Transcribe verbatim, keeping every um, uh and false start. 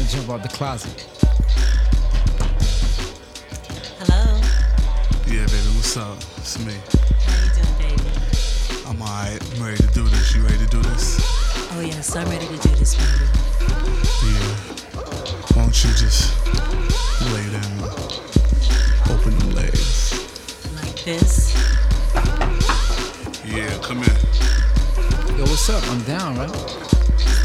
jump out the closet. Hello. Yeah, baby, what's up? It's me. How you doing, baby? I'm alright. I'm ready to do this. You ready to do this? Oh yes, I'm ready to do this, baby. Yeah. Why don't you just lay down, open them legs. Like this. Yeah, come here. Yo, what's up? I'm down, right?